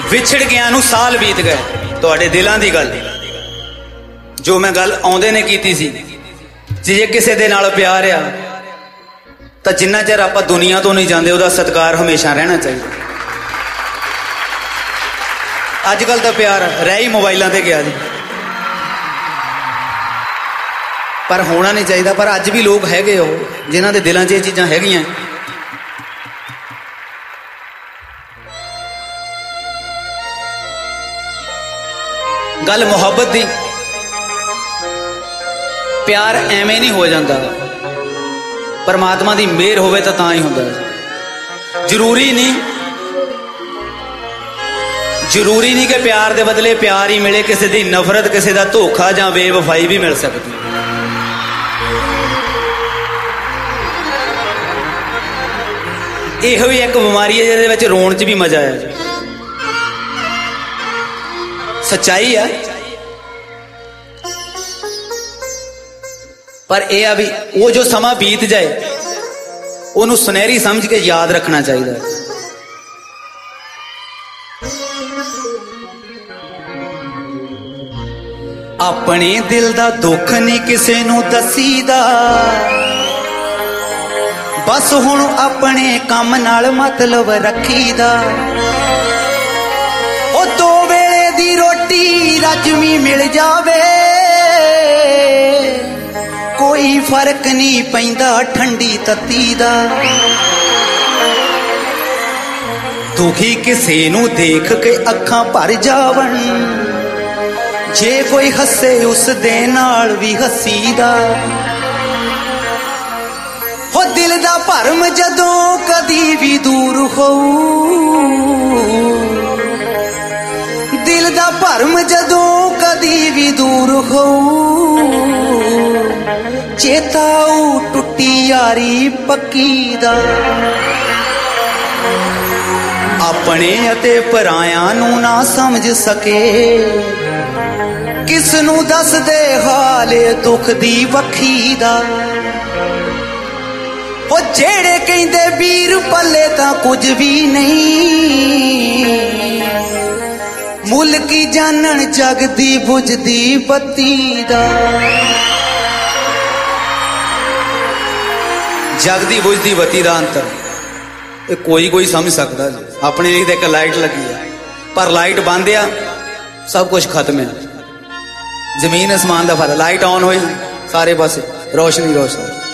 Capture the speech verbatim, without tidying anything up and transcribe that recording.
ਵਿਛੜ ਗਿਆ ਨੂੰ ਸਾਲ ਬੀਤ ਗਏ। ਤੁਹਾਡੇ ਦਿਲਾਂ ਦੀ ਗੱਲ ਜੋ ਮੈਂ ਗੱਲ ਆਉਂਦੇ ਨੇ ਕੀਤੀ ਸੀ, ਜੇ ਕਿਸੇ ਦੇ ਨਾਲ ਪਿਆਰ ਆ ਤਾਂ ਜਿੰਨਾ ਚਿਰ ਆਪਾਂ ਦੁਨੀਆ ਤੋਂ ਨਹੀਂ ਜਾਂਦੇ ਉਹਦਾ ਸਤਿਕਾਰ ਹਮੇਸ਼ਾ ਰਹਿਣਾ ਚਾਹੀਦਾ। ਅੱਜ ਕੱਲ ਤਾਂ ਪਿਆਰ ਰਹਿ ਹੀ ਮੋਬਾਈਲਾਂ ਤੇ ਗਿਆ ਜੀ, ਪਰ ਹੋਣਾ ਨਹੀਂ ਚਾਹੀਦਾ। ਪਰ ਅੱਜ ਵੀ ਲੋਕ ਹੈਗੇ ਉਹ ਜਿਨ੍ਹਾਂ ਦੇ ਦਿਲਾਂ 'ਚ ਇਹ ਚੀਜ਼ਾਂ ਹੈਗੀਆਂ। ਗੱਲ ਮੁਹੱਬਤ ਦੀ, ਪਿਆਰ ਐਵੇਂ ਨਹੀਂ ਹੋ ਜਾਂਦਾ, ਪਰਮਾਤਮਾ ਦੀ ਮਿਹਰ ਹੋਵੇ ਤਾਂ ਤਾਂ ਹੀ ਹੁੰਦਾ। ਜ਼ਰੂਰੀ ਨਹੀਂ ਜ਼ਰੂਰੀ ਨਹੀਂ ਕਿ ਪਿਆਰ ਦੇ ਬਦਲੇ ਪਿਆਰ ਹੀ ਮਿਲੇ, ਕਿਸੇ ਦੀ ਨਫ਼ਰਤ, ਕਿਸੇ ਦਾ ਧੋਖਾ ਜਾਂ ਬੇਵਫਾਈ ਵੀ ਮਿਲ ਸਕਦੀ। ਇਹੋ ਹੀ ਇੱਕ ਬਿਮਾਰੀ ਹੈ ਜਿਹਦੇ ਵਿੱਚ ਰੋਣ 'ਚ ਵੀ ਮਜ਼ਾ ਆਇਆ। ਸੱਚਾਈ ਆ, ਪਰ ਇਹ ਆ ਵੀ ਉਹ ਜੋ ਸਮਾਂ ਬੀਤ ਜਾਏ ਉਹਨੂੰ ਸੁਨਹਿਰੀ ਸਮਝ ਕੇ ਯਾਦ ਰੱਖਣਾ ਚਾਹੀਦਾ। ਆਪਣੇ ਦਿਲ ਦਾ ਦੁੱਖ ਨਹੀਂ ਕਿਸੇ ਨੂੰ ਦੱਸੀਦਾ, ਬਸ ਹੁਣ ਆਪਣੇ ਕੰਮ ਨਾਲ ਮਤਲਬ ਰੱਖੀਦਾ। ਉਹ ਦੋ ਵੇਲੇ ਦੀ ਰੋਟੀ ਰੱਜਵੀਂ ਮਿਲ ਜਾਵੇ, ਕੋਈ ਫਰਕ ਨਹੀਂ ਪੈਂਦਾ ਠੰਡੀ ਤੱਤੀ ਦਾ। ਦੁਖੀ ਕਿਸੇ ਨੂੰ ਦੇਖ ਕੇ ਅੱਖਾਂ ਭਰ ਜਾਵਣ, ਜੇ ਕੋਈ ਹੱਸੇ ਉਸ ਦੇ ਨਾਲ ਵੀ ਹੱਸੀਦਾ। ਹੋ ਦਿਲ ਦਾ ਭਰਮ ਜਦੋਂ ਕਦੀ ਵੀ ਦੂਰ ਹੋਊ, ਦਿਲ ਦਾ ਭਰਮ ਜਦੋਂ ਕਦੀ ਵੀ ਦੂਰ ਹੋਊ, ਚੇਤਾ ਉਹ ਟੁੱਟੀ ਯਾਰੀ ਪੱਕੀ ਦਾ। ਆਪਣੇ ਅਤੇ ਪਰਾਇਆਂ ਨੂੰ ਨਾ ਸਮਝ ਸਕੇ, ਕਿਸ ਨੂੰ ਦੱਸਦੇ ਹਾਲੇ ਦੁੱਖ ਦੀ ਵੱਖੀ ਦਾ। ਉਹ ਜਿਹੜੇ ਕਹਿੰਦੇ ਵੀਰ ਪੱਲੇ ਤਾਂ ਕੁਝ ਵੀ ਨਹੀਂ, ਮੁੱਲ ਕੀ ਜਾਣਨ ਜਗਦੀ ਬੁਝਦੀ ਬੱਤੀ ਦਾ। ਜਗਦੀ ਬੁਝਦੀ ਬੱਤੀ ਦਾ ਅੰਤਰ ਇਹ ਕੋਈ ਕੋਈ ਸਮਝ ਸਕਦਾ ਜੀ। ਆਪਣੇ ਲਈ ਤਾਂ ਇੱਕ ਲਾਈਟ ਲੱਗੀ ਆ, ਪਰ ਲਾਈਟ ਬੰਦ ਆ ਸਭ ਕੁਝ ਖਤਮ ਆ। ਜ਼ਮੀਨ ਅਸਮਾਨ ਦਾ ਫਰਕ, ਲਾਈਟ ਆਨ ਹੋਈ ਸਾਰੇ ਪਾਸੇ ਰੋਸ਼ਨੀ ਰੋਸ਼ਨੀ।